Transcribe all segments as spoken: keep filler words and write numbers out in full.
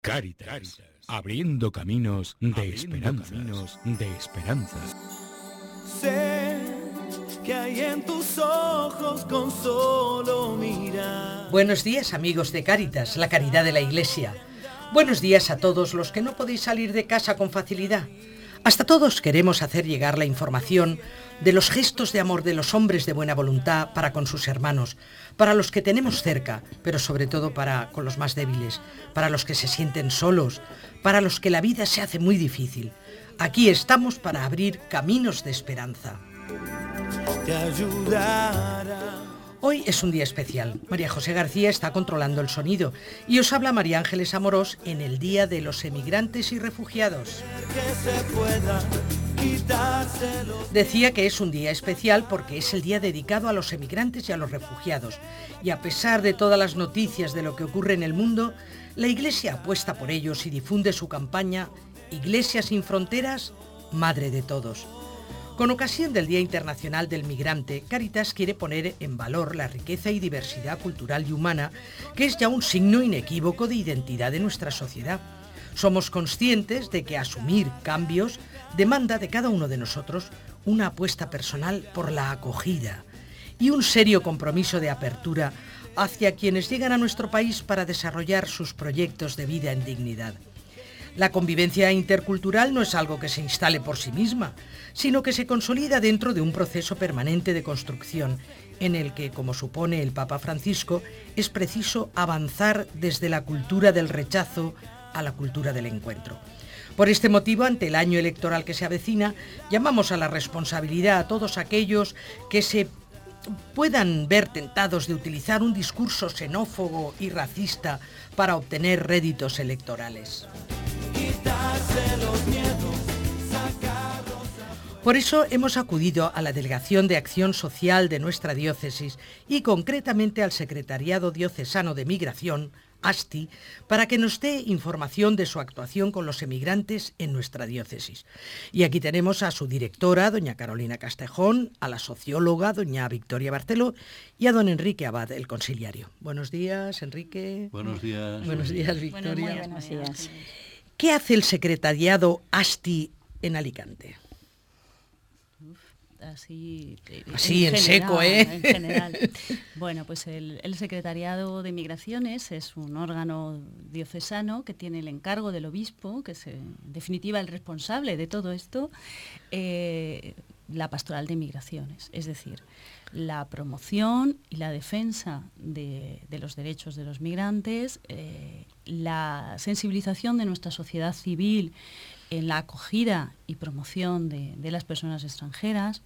Cáritas, abriendo caminos de esperanza, de esperanza. Sé que hay en tus ojos con solo mirar. Buenos días, amigos de Cáritas, la caridad de la Iglesia. Buenos días a todos los que no podéis salir de casa con facilidad. Hasta todos queremos hacer llegar la información de los gestos de amor de los hombres de buena voluntad para con sus hermanos, para los que tenemos cerca, pero sobre todo para con los más débiles, para los que se sienten solos, para los que la vida se hace muy difícil. Aquí estamos para abrir caminos de esperanza. Te ayudará. Hoy es un día especial. María José García está controlando el sonido y os habla María Ángeles Amorós en el Día de los Emigrantes y Refugiados. Que se pueda quitárselo. Decía que es un día especial porque es el día dedicado a los emigrantes y a los refugiados. Y a pesar de todas las noticias de lo que ocurre en el mundo, la Iglesia apuesta por ellos y difunde su campaña Iglesia sin Fronteras, Madre de Todos. Con ocasión del Día Internacional del Migrante, Cáritas quiere poner en valor la riqueza y diversidad cultural y humana, que es ya un signo inequívoco de identidad de nuestra sociedad. Somos conscientes de que asumir cambios demanda de cada uno de nosotros una apuesta personal por la acogida y un serio compromiso de apertura hacia quienes llegan a nuestro país para desarrollar sus proyectos de vida en dignidad. La convivencia intercultural no es algo que se instale por sí misma, sino que se consolida dentro de un proceso permanente de construcción, en el que, como supone el Papa Francisco, es preciso avanzar desde la cultura del rechazo a la cultura del encuentro. Por este motivo, ante el año electoral que se avecina, llamamos a la responsabilidad a todos aquellos que se puedan ver tentados de utilizar un discurso xenófobo y racista para obtener réditos electorales. Por eso hemos acudido a la Delegación de Acción Social de nuestra diócesis y concretamente al Secretariado Diocesano de Migración, ASTI, para que nos dé información de su actuación con los emigrantes en nuestra diócesis. Y aquí tenemos a su directora, doña Carolina Castejón, a la socióloga, doña Victoria Barceló, y a don Enrique Abad, el conciliario. Buenos días, Enrique. Buenos días. Buenos días, Victoria. Bueno, muy buenos días. ¿Qué hace el Secretariado ASTI en Alicante? Así, Así en, en general, seco, ¿eh? En general. Bueno, pues el, el Secretariado de Migraciones es un órgano diocesano que tiene el encargo del obispo, que es en definitiva el responsable de todo esto, eh, la pastoral de migraciones, es decir, la promoción y la defensa de, de los derechos de los migrantes, eh, la sensibilización de nuestra sociedad civil en la acogida y promoción de, de las personas extranjeras.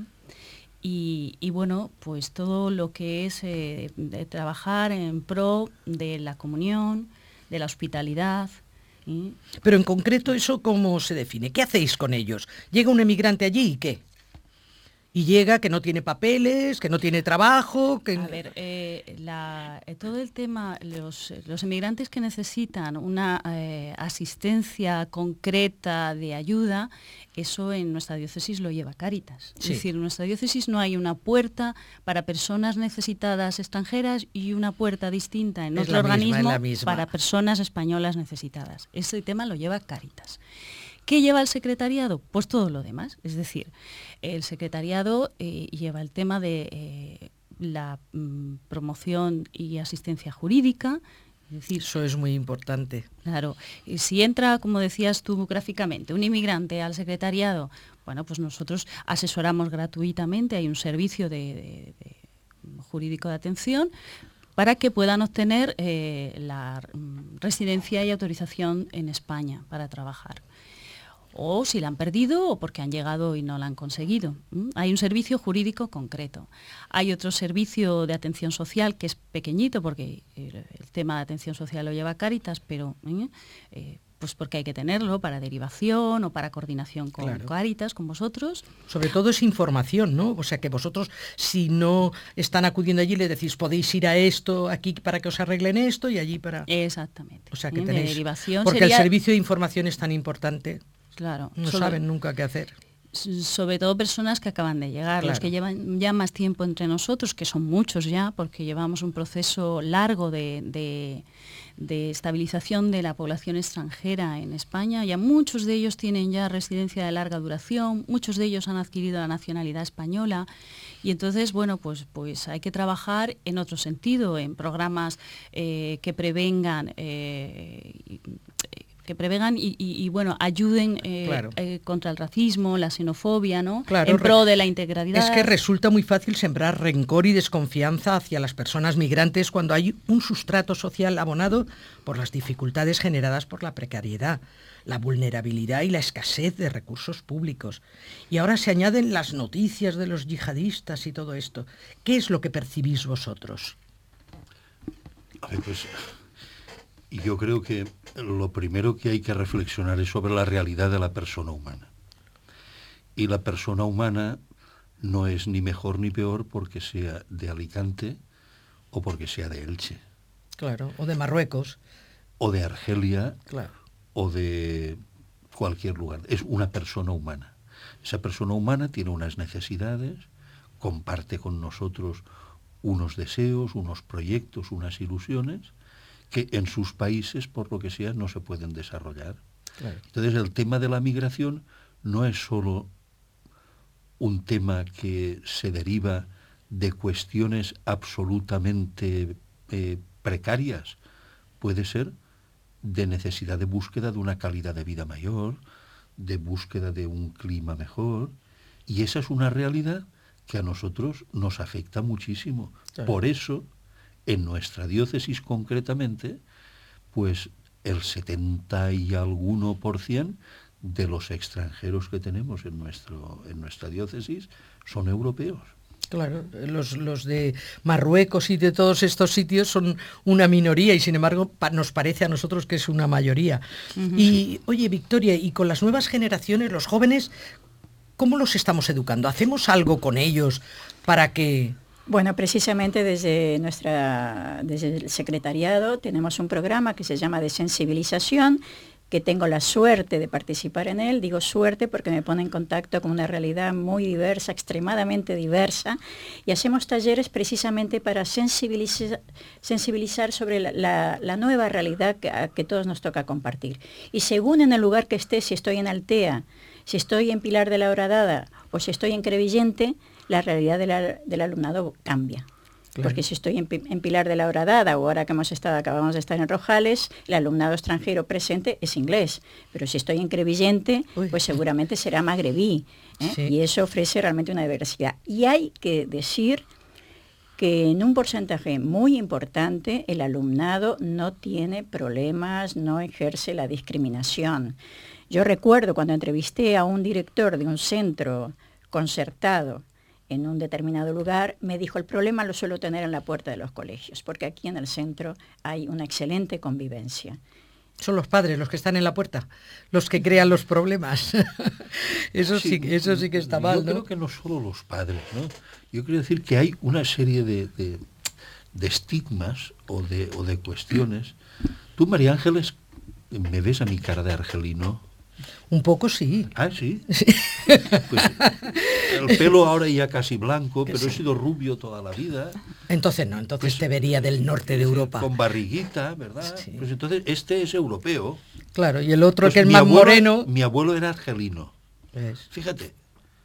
Y, y bueno, pues todo lo que es eh, de trabajar en pro de la comunión, de la hospitalidad. ¿eh? Pero en concreto, ¿eso cómo se define? ¿Qué hacéis con ellos? ¿Llega un emigrante allí y qué? Y llega que no tiene papeles, que no tiene trabajo... Que... A ver, eh, la, eh, todo el tema, los, los emigrantes que necesitan una eh, asistencia concreta de ayuda, eso en nuestra diócesis lo lleva Cáritas. Es sí. decir, en nuestra diócesis no hay una puerta para personas necesitadas extranjeras y una puerta distinta en es otro la misma, organismo la misma. para personas españolas necesitadas. Ese tema lo lleva Cáritas. ¿Qué lleva el secretariado? Pues todo lo demás. Es decir, el secretariado eh, lleva el tema de eh, la mm, promoción y asistencia jurídica. Es decir, eso es muy importante. Claro. Y si entra, como decías tú gráficamente, un inmigrante al secretariado, bueno, pues nosotros asesoramos gratuitamente, hay un servicio de, de, de jurídico de atención para que puedan obtener eh, la mm, residencia y autorización en España para trabajar. O si la han perdido o porque han llegado y no la han conseguido. ¿Mm? Hay un servicio jurídico concreto. Hay otro servicio de atención social que es pequeñito porque el, el tema de atención social lo lleva Cáritas, pero ¿eh? Eh, pues porque hay que tenerlo para derivación o para coordinación con claro. Cáritas, con vosotros. Sobre todo es información, ¿no? O sea que vosotros, si no están acudiendo allí, le decís, podéis ir a esto, aquí para que os arreglen esto y allí para... Exactamente. O sea que ¿eh? tenéis... De derivación porque sería... el servicio de información es tan importante. Claro. No solo... saben nunca qué hacer. sobre todo personas que acaban de llegar, Claro. los que llevan ya más tiempo entre nosotros, que son muchos ya, porque llevamos un proceso largo de, de, de estabilización de la población extranjera en España. Ya muchos de ellos tienen ya residencia de larga duración, muchos de ellos han adquirido la nacionalidad española, y entonces, bueno, pues, pues hay que trabajar en otro sentido, en programas eh, que prevengan eh, y, que prevengan y, y, y bueno, ayuden eh, Claro. eh, contra el racismo, la xenofobia, ¿no? Claro, en pro re- de la integralidad. Es que resulta muy fácil sembrar rencor y desconfianza hacia las personas migrantes cuando hay un sustrato social abonado por las dificultades generadas por la precariedad, la vulnerabilidad y la escasez de recursos públicos. Y ahora se añaden las noticias de los yihadistas y todo esto. ¿Qué es lo que percibís vosotros? A ver, pues yo creo que lo primero que hay que reflexionar es sobre la realidad de la persona humana. Y la persona humana no es ni mejor ni peor porque sea de Alicante o porque sea de Elche, Claro, o de Marruecos. o de Argelia, Claro. o de cualquier lugar. Es una persona humana. Esa persona humana tiene unas necesidades, comparte con nosotros unos deseos, unos proyectos, unas ilusiones, que en sus países, por lo que sea, no se pueden desarrollar. Claro. Entonces, el tema de la migración no es solo un tema que se deriva de cuestiones absolutamente eh, precarias. Puede ser de necesidad de búsqueda de una calidad de vida mayor, de búsqueda de un clima mejor, y esa es una realidad que a nosotros nos afecta muchísimo. Claro. Por eso, en nuestra diócesis concretamente, pues el setenta y alguno por cien de los extranjeros que tenemos en, nuestro, en nuestra diócesis son europeos. Claro, los, los de Marruecos y de todos estos sitios son una minoría y sin embargo pa- nos parece a nosotros que es una mayoría. Uh-huh. Y oye, Victoria, y con las nuevas generaciones, los jóvenes, ¿cómo los estamos educando? ¿Hacemos algo con ellos para que...? Bueno, precisamente desde, nuestra, desde el secretariado tenemos un programa que se llama de sensibilización, que tengo la suerte de participar en él. Digo suerte porque me pone en contacto con una realidad muy diversa, extremadamente diversa, y hacemos talleres precisamente para sensibilizar, sensibilizar sobre la, la, la nueva realidad que, a que todos nos toca compartir. Y según en el lugar que esté, si estoy en Altea, si estoy en Pilar de la Horadada o si estoy en Crevillente, la realidad de la, del alumnado cambia. Claro. Porque si estoy en, en Pilar de la Horadada o ahora que hemos estado, acabamos de estar en Rojales, el alumnado extranjero presente es inglés. Pero si estoy en Crevillente, Uy. pues seguramente será magrebí. ¿eh? Sí. Y eso ofrece realmente una diversidad. Y hay que decir que en un porcentaje muy importante el alumnado no tiene problemas, no ejerce la discriminación. Yo recuerdo cuando entrevisté a un director de un centro concertado en un determinado lugar, me dijo, el problema lo suelo tener en la puerta de los colegios, porque aquí en el centro hay una excelente convivencia. Son los padres los que están en la puerta, los que crean los problemas. Eso sí, sí, eso sí que está mal, yo ¿no? Yo creo que no solo los padres, ¿no? Yo quiero decir que hay una serie de, de, de estigmas o de, o de cuestiones. Tú, María Ángeles, ¿me ves a mi cara de argelino? Un poco sí. Ah, sí. sí. Pues, el pelo ahora ya casi blanco, pero sí. He sido rubio toda la vida. Entonces no, entonces pues, te vería del norte de Europa. Con barriguita, ¿verdad? Sí. Pues entonces este es europeo. Claro, y el otro pues que es más abuelo, moreno. Mi abuelo era argelino. Es. Fíjate,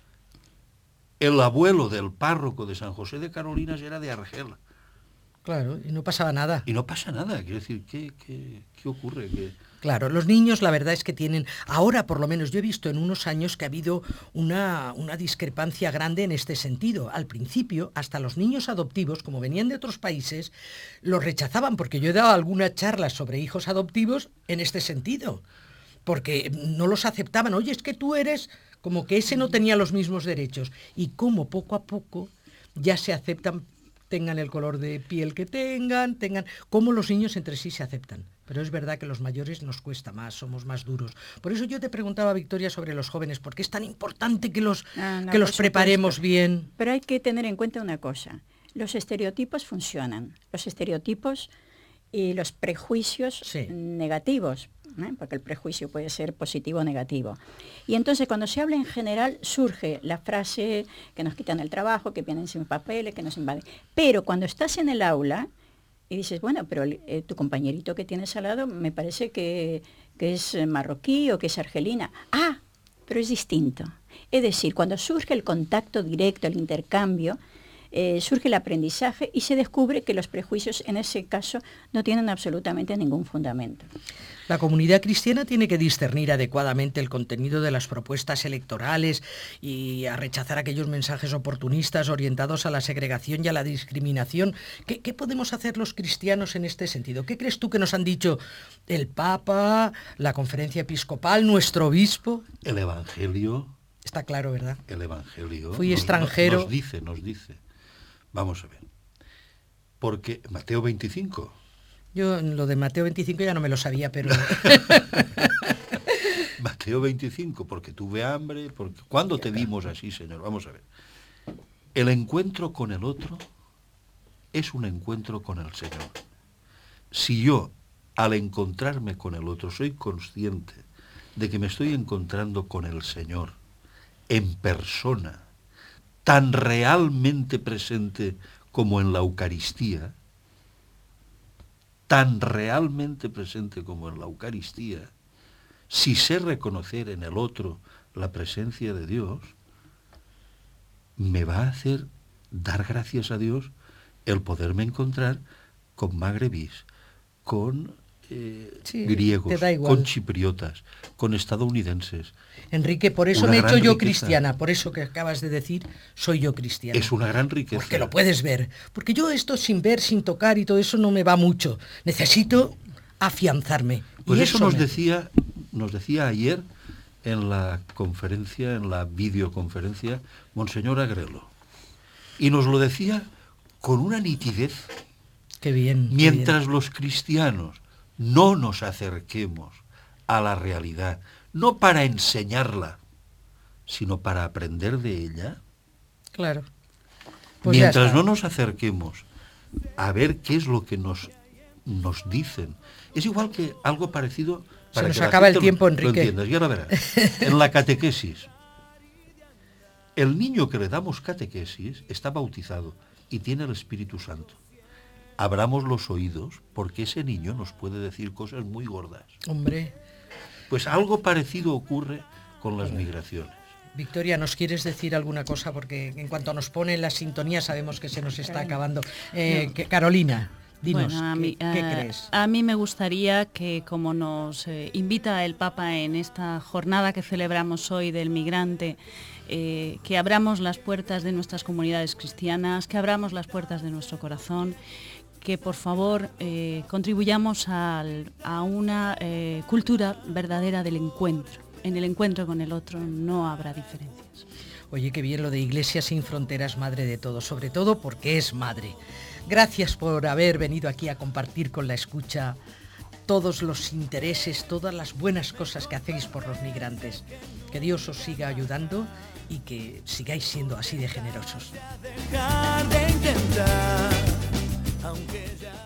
el abuelo del párroco de San José de Carolinas era de Argel. Claro, y no pasaba nada. Y no pasa nada, quiero decir, ¿qué, qué, qué ocurre? ¿Qué... Claro, los niños la verdad es que tienen, ahora por lo menos yo he visto en unos años que ha habido una, una discrepancia grande en este sentido. Al principio, hasta los niños adoptivos, como venían de otros países, los rechazaban, porque yo he dado algunas charlas sobre hijos adoptivos en este sentido, porque no los aceptaban. Oye, es que tú eres, como que ese no tenía los mismos derechos. Y como poco a poco ya se aceptan, tengan el color de piel que tengan, tengan, como los niños entre sí se aceptan. Pero es verdad que los mayores nos cuesta más, somos más duros. Por eso yo te preguntaba, Victoria, sobre los jóvenes, porque es tan importante que los, ah, no, que los preparemos supuesto. bien. Pero hay que tener en cuenta una cosa, los estereotipos funcionan, los estereotipos y los prejuicios sí. negativos, ¿eh? Porque el prejuicio puede ser positivo o negativo. Y entonces cuando se habla en general surge la frase que nos quitan el trabajo, que vienen sin papeles, que nos invaden. Pero cuando estás en el aula y dices, bueno, pero eh, tu compañerito que tienes al lado me parece que, que es marroquí o que es argelina. Ah, pero es distinto. Es decir, cuando surge el contacto directo, el intercambio, eh, surge el aprendizaje y se descubre que los prejuicios en ese caso no tienen absolutamente ningún fundamento. La comunidad cristiana tiene que discernir adecuadamente el contenido de las propuestas electorales y a rechazar aquellos mensajes oportunistas orientados a la segregación y a la discriminación. ¿Qué, qué podemos hacer los cristianos en este sentido? ¿Qué crees tú que nos han dicho el Papa, la Conferencia Episcopal, nuestro obispo? El Evangelio. Está claro, ¿verdad? El Evangelio. Fui nos, extranjero. Nos dice, nos dice. Vamos a ver. Porque Mateo veinticinco... Yo lo de Mateo veinticinco ya no me lo sabía, pero... Mateo veinticinco, porque tuve hambre, porque... ¿Cuándo te vimos así, Señor? Vamos a ver. El encuentro con el otro es un encuentro con el Señor. Si yo, al encontrarme con el otro, soy consciente de que me estoy encontrando con el Señor en persona, tan realmente presente como en la Eucaristía, tan realmente presente como en la Eucaristía, si sé reconocer en el otro la presencia de Dios, me va a hacer dar gracias a Dios el poderme encontrar con magrebís, con eh, sí, griegos, con chipriotas, con estadounidenses. Enrique, por eso me he hecho yo riqueza. Cristiana, por eso que acabas de decir, soy yo cristiana. Es una gran riqueza. Porque lo puedes ver, porque yo esto sin ver, sin tocar y todo eso no me va mucho. Necesito afianzarme. Pues y eso, eso nos me... decía, nos decía ayer en la conferencia, en la videoconferencia, Monseñor Agrelo. Y nos lo decía con una nitidez. Qué bien. Mientras qué bien. Los cristianos no nos acerquemos a la realidad, no para enseñarla, sino para aprender de ella. Claro. Pues mientras no nos acerquemos a ver qué es lo que nos, nos dicen. Es igual que algo parecido... Para Se nos que acaba el tiempo, lo, Enrique. Lo entiendas, ya lo verás. En la catequesis, el niño que le damos catequesis está bautizado y tiene el Espíritu Santo. Abramos los oídos porque ese niño nos puede decir cosas muy gordas. Hombre. Pues algo parecido ocurre con las migraciones. Victoria, ¿nos quieres decir alguna cosa? Porque en cuanto nos pone la sintonía sabemos que se nos está acabando. Eh, que, Carolina, dinos, bueno, a mí, ¿qué, qué a, crees? A mí me gustaría que, como nos eh, invita el Papa en esta jornada que celebramos hoy del migrante, eh, que abramos las puertas de nuestras comunidades cristianas, que abramos las puertas de nuestro corazón, que por favor eh, contribuyamos al, a una eh, cultura verdadera del encuentro. En el encuentro con el otro no habrá diferencias. Oye, qué bien lo de Iglesia sin Fronteras, madre de todos, sobre todo porque es madre. Gracias por haber venido aquí a compartir con la escucha todos los intereses, todas las buenas cosas que hacéis por los migrantes. Que Dios os siga ayudando y que sigáis siendo así de generosos. Dejar de intentar, aunque ya